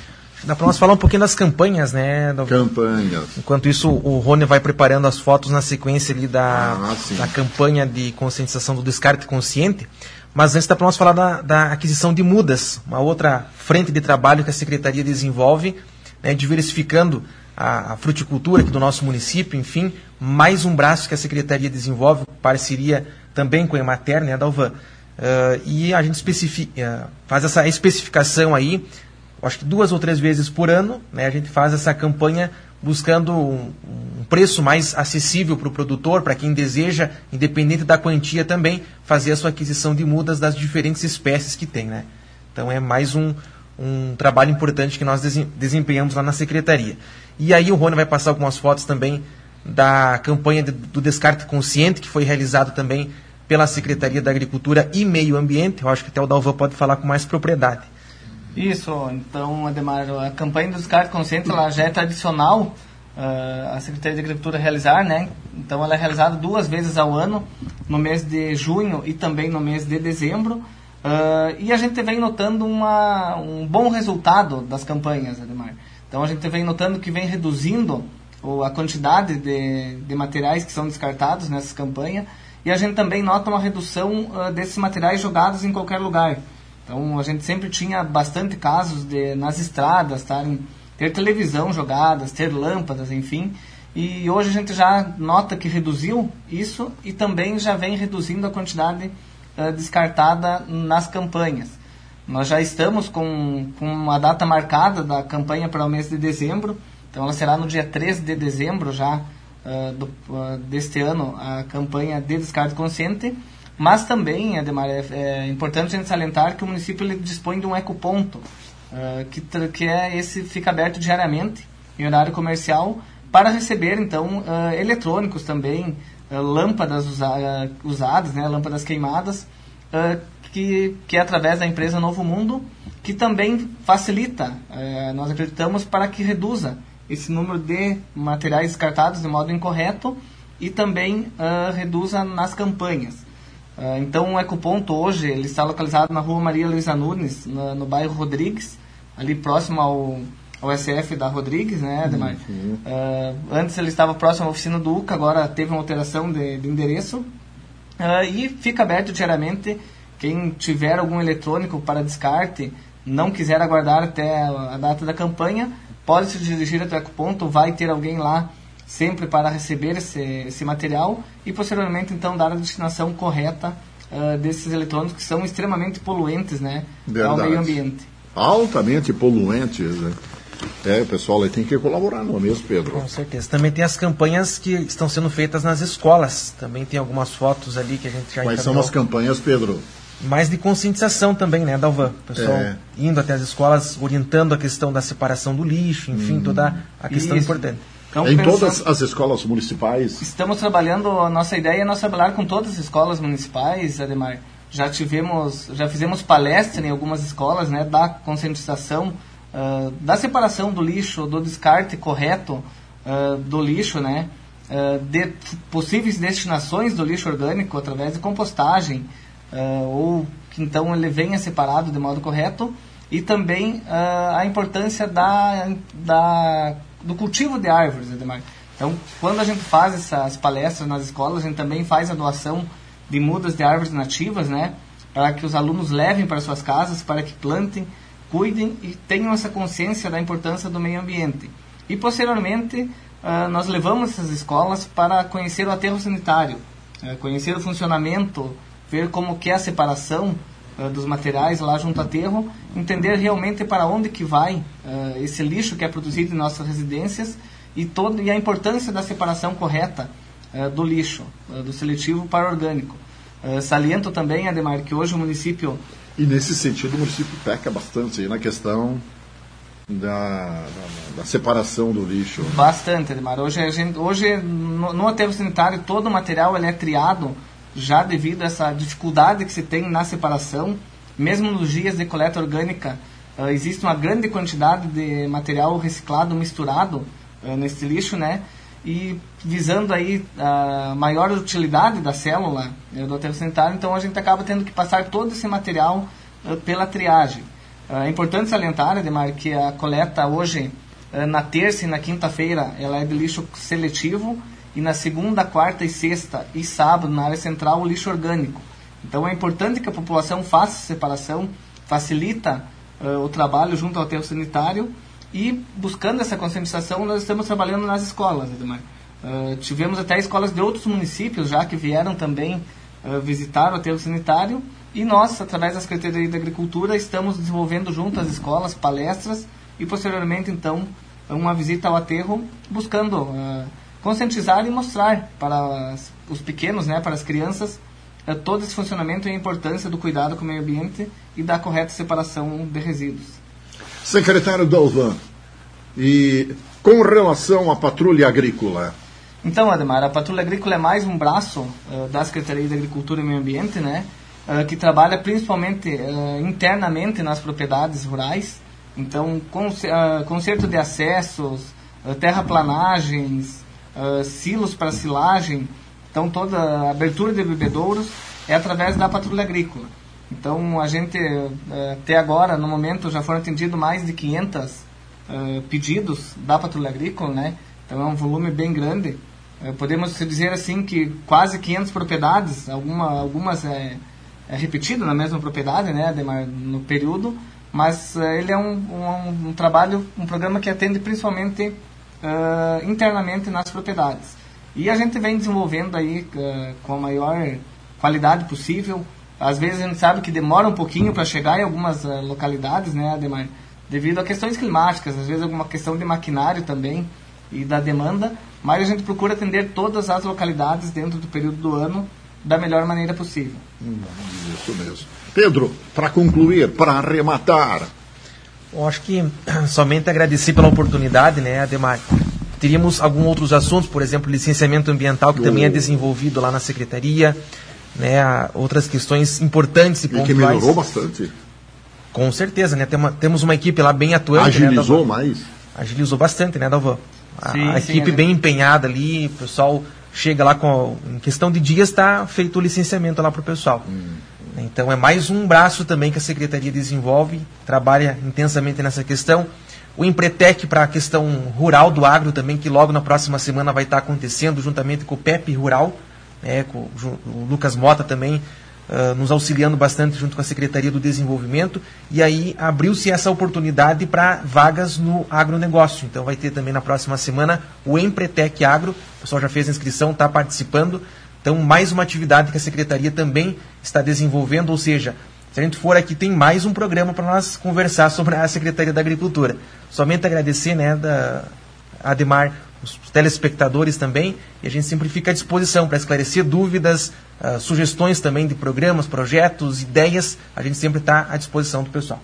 Dá para nós falar um pouquinho das campanhas, né? Do... Campanhas. Enquanto isso, o Rony vai preparando as fotos na sequência ali da, ah, da campanha de conscientização do descarte consciente. Mas antes dá para nós falar da, da aquisição de mudas, uma outra frente de trabalho que a Secretaria desenvolve, né, diversificando a, a fruticultura aqui do nosso município, enfim, mais um braço que a Secretaria desenvolve, parceria também com a Emater, né, Dalvan? Uh, e a gente especifica, uh, faz essa especificação aí, acho que duas ou três vezes por ano, né, a gente faz essa campanha buscando um, um preço mais acessível para o produtor, para quem deseja, independente da quantia também, fazer a sua aquisição de mudas das diferentes espécies que tem, né? Então é mais um, um trabalho importante que nós desempenhamos lá na Secretaria. E aí o Rony vai passar algumas fotos também da campanha de, do descarte consciente, que foi realizado também pela Secretaria da Agricultura e Meio Ambiente. Eu acho que até o Dalvan pode falar com mais propriedade. Isso, então, Ademar, a campanha do descarte consciente ela já é tradicional uh, a Secretaria de Agricultura realizar, né? Então ela é realizada duas vezes ao ano, no mês de junho e também no mês de dezembro. Uh, e a gente vem notando uma, um bom resultado das campanhas, Ademar. Então a gente vem notando que vem reduzindo o, a quantidade de, de materiais que são descartados nessas campanhas. E a gente também nota uma redução uh, desses materiais jogados em qualquer lugar. Então, a gente sempre tinha bastante casos de, nas estradas, tarem, ter televisão jogadas, ter lâmpadas, enfim. E hoje a gente já nota que reduziu isso e também já vem reduzindo a quantidade uh, descartada nas campanhas. Nós já estamos com, com a data marcada da campanha para o mês de dezembro. Então, ela será no dia treze de dezembro já. Uh, do, uh, deste ano, a campanha de descarte consciente, mas também, Ademar, é, é importante a gente salientar que o município ele dispõe de um ecoponto, uh, que, que é esse, fica aberto diariamente, em horário comercial, para receber, então, uh, eletrônicos também, uh, lâmpadas usa, uh, usadas, né, lâmpadas queimadas, uh, que, que é através da empresa Novo Mundo, que também facilita, uh, nós acreditamos, para que reduza esse número de materiais descartados de modo incorreto e também uh, reduza nas campanhas. Uh, então o Ecoponto hoje ele está localizado na rua Maria Luiza Nunes, no, no bairro Rodrigues, ali próximo ao, ao S F da Rodrigues, né, Ademar? Uhum. Uh, antes ele estava próximo à oficina do U C A, agora teve uma alteração de, de endereço. Uh, e fica aberto diariamente. Quem tiver algum eletrônico para descarte, não quiser aguardar até a data da campanha, pode se dirigir até o Ecoponto, vai ter alguém lá sempre para receber esse, esse material e posteriormente então dar a destinação correta uh, desses eletrônicos que são extremamente poluentes, né, ao meio ambiente. Altamente poluentes, né? É, o pessoal aí tem que colaborar, não é mesmo, Pedro? Com certeza. Também tem as campanhas que estão sendo feitas nas escolas. Também tem algumas fotos ali que a gente já Quais são as campanhas, Pedro? Mais de conscientização também, né, Dalvan? O pessoal é. indo até as escolas, orientando a questão da separação do lixo, enfim, hum. toda a questão Isso. importante. Então, em pensando, todas as escolas municipais? Estamos trabalhando, a nossa ideia é nós trabalhar com todas as escolas municipais, Ademar. Já tivemos, já fizemos palestra em algumas escolas, né, da conscientização, uh, da separação do lixo, do descarte correto uh, do lixo, né, uh, de possíveis destinações do lixo orgânico através de compostagem, uh, ou que então ele venha separado de modo correto, e também uh, a importância da, da do cultivo de árvores, Ademar. Então, quando a gente faz essas palestras nas escolas, a gente também faz a doação de mudas de árvores nativas, né, para que os alunos levem para suas casas, para que plantem, cuidem e tenham essa consciência da importância do meio ambiente. E, posteriormente, uh, nós levamos essas escolas para conhecer o aterro sanitário, uh, conhecer o funcionamento, ver como que é a separação uh, dos materiais lá junto ao aterro, entender realmente para onde que vai uh, esse lixo que é produzido em nossas residências e, todo, e a importância da separação correta uh, do lixo, uh, do seletivo para o orgânico. Uh, saliento também, Ademar, que hoje o município... E nesse sentido o município peca bastante aí na questão da, da, da separação do lixo. Bastante, Ademar. Hoje, a gente, hoje no, no aterro sanitário, todo o material ele é triado já devido a essa dificuldade que se tem na separação. Mesmo nos dias de coleta orgânica, uh, existe uma grande quantidade de material reciclado, misturado uh, nesse lixo, né? E visando aí a maior utilidade da célula uh, do aterro sanitário, então a gente acaba tendo que passar todo esse material uh, pela triagem. Uh, é importante salientar, Ademar, que a coleta hoje, uh, na terça e na quinta-feira, ela é de lixo seletivo, e na segunda, quarta e sexta e sábado, na área central, o lixo orgânico. Então é importante que a população faça essa separação, facilita uh, o trabalho junto ao aterro sanitário, e buscando essa conscientização nós estamos trabalhando nas escolas, Ademar. Uh, tivemos até escolas de outros municípios já que vieram também uh, visitar o aterro sanitário, e nós, através da Secretaria da Agricultura, estamos desenvolvendo junto às escolas palestras e posteriormente então uma visita ao aterro, buscando uh, conscientizar e mostrar para os pequenos, né, para as crianças, todo esse funcionamento e a importância do cuidado com o meio ambiente e da correta separação de resíduos. Secretário Dalvan, e com relação à patrulha agrícola? Então, Ademar, a patrulha agrícola é mais um braço uh, da Secretaria da Agricultura e Meio Ambiente, né, uh, que trabalha principalmente uh, internamente nas propriedades rurais. Então, con uh, conserto de acessos, uh, terraplanagens, uh, silos para silagem. Então, toda a abertura de bebedouros é através da patrulha agrícola. Então, a gente, até agora, no momento, já foram atendidos mais de quinhentos uh, pedidos da patrulha agrícola, né? Então, é um volume bem grande. Uh, podemos dizer, assim, que quase quinhentas propriedades, alguma, algumas é, é repetido na mesma propriedade, né, Ademar, no período, mas uh, ele é um, um, um trabalho, um programa que atende principalmente uh, internamente nas propriedades. E a gente vem desenvolvendo aí uh, com a maior qualidade possível. Às vezes a gente sabe que demora um pouquinho para chegar em algumas uh, localidades, né, Ademar? Devido a questões climáticas, às vezes alguma questão de maquinário também e da demanda, mas a gente procura atender todas as localidades dentro do período do ano da melhor maneira possível. Hum, isso mesmo. Pedro, para concluir, para arrematar. Eu acho que somente agradecer pela oportunidade, né, Ademar? Teríamos alguns outros assuntos, por exemplo, licenciamento ambiental, que oh. também é desenvolvido lá na Secretaria, né, outras questões importantes e, e pontuais. E que melhorou bastante. Com certeza, né? Tem uma, temos uma equipe lá bem atuante. Agilizou, né, mais? Agilizou bastante, né, Dalvan? A, sim, a sim, equipe é. bem empenhada ali, o pessoal chega lá com... Em questão de dias está feito o licenciamento lá para o pessoal. Hum. Então é mais um braço também que a Secretaria desenvolve, trabalha intensamente nessa questão. O Empretec para a questão rural do agro também, que logo na próxima semana vai estar acontecendo, juntamente com o P E P Rural, né, com o Lucas Mota também, uh, nos auxiliando bastante junto com a Secretaria do Desenvolvimento. E aí abriu-se essa oportunidade para vagas no agronegócio. Então vai ter também na próxima semana o Empretec Agro, o pessoal já fez a inscrição, está participando. Então mais uma atividade que a Secretaria também está desenvolvendo, ou seja, se a gente for aqui, tem mais um programa para nós conversar sobre a Secretaria da Agricultura. Somente agradecer, né, da Ademar, os telespectadores também, e a gente sempre fica à disposição para esclarecer dúvidas, uh, sugestões também de programas, projetos, ideias, a gente sempre está à disposição do pessoal.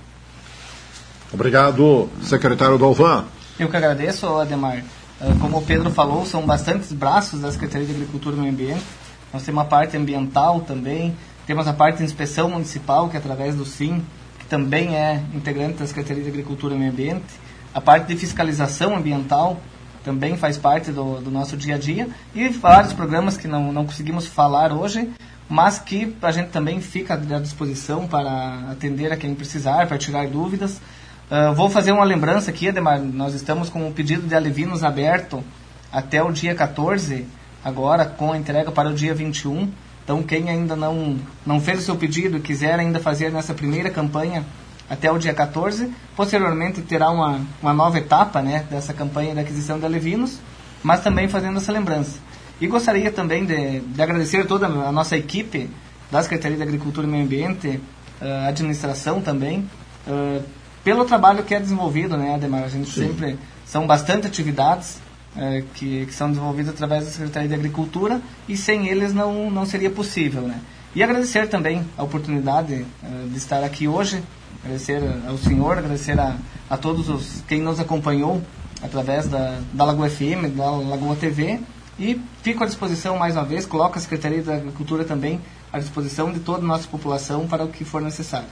Obrigado, secretário Dalvan. Eu que agradeço, Ademar. Uh, como o Pedro falou, são bastantes braços da Secretaria de Agricultura e Meio Ambiente. Nós temos a parte ambiental também, temos a parte de inspeção municipal, que é através do SIM, que também é integrante da Secretaria de Agricultura e Meio Ambiente. A parte de fiscalização ambiental também faz parte do, do nosso dia a dia. E vários programas que não, não conseguimos falar hoje, mas que a gente também fica à disposição para atender a quem precisar, para tirar dúvidas. Uh, vou fazer uma lembrança aqui, Ademar. Nós estamos com o pedido de alevinos aberto até o dia catorze, agora com a entrega para o dia vinte e um. Então, quem ainda não, não fez o seu pedido e quiser ainda fazer nessa primeira campanha até o dia catorze, posteriormente terá uma, uma nova etapa, né, dessa campanha de aquisição de alevinos, mas também fazendo essa lembrança. E gostaria também de, de agradecer toda a nossa equipe da Secretaria de Agricultura e Meio Ambiente, a administração também, uh, pelo trabalho que é desenvolvido, né, Ademar? A gente Sim. sempre... São bastante atividades uh, que, que são desenvolvidas através da Secretaria de Agricultura e sem eles não, não seria possível, né? E agradecer também a oportunidade uh, de estar aqui hoje, agradecer ao senhor, agradecer a, a todos os, quem nos acompanhou através da, da Lagoa F M, da Lagoa T V, e fico à disposição mais uma vez, coloco a Secretaria da Agricultura também à disposição de toda a nossa população para o que for necessário.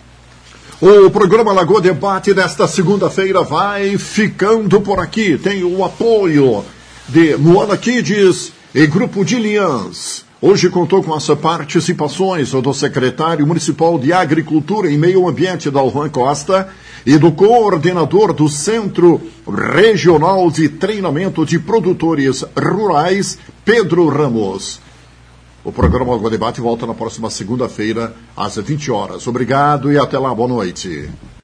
O programa Lagoa Debate desta segunda-feira vai ficando por aqui. Tem o apoio de Moana Kids e Grupo de Lians. Hoje contou com as participações do secretário municipal de Agricultura e Meio Ambiente, Dalvan Costa, e do coordenador do Centro Regional de Treinamento de Produtores Rurais, Pedro Ramos. O programa Lagoa Debate volta na próxima segunda-feira, às vinte horas. Obrigado e até lá. Boa noite.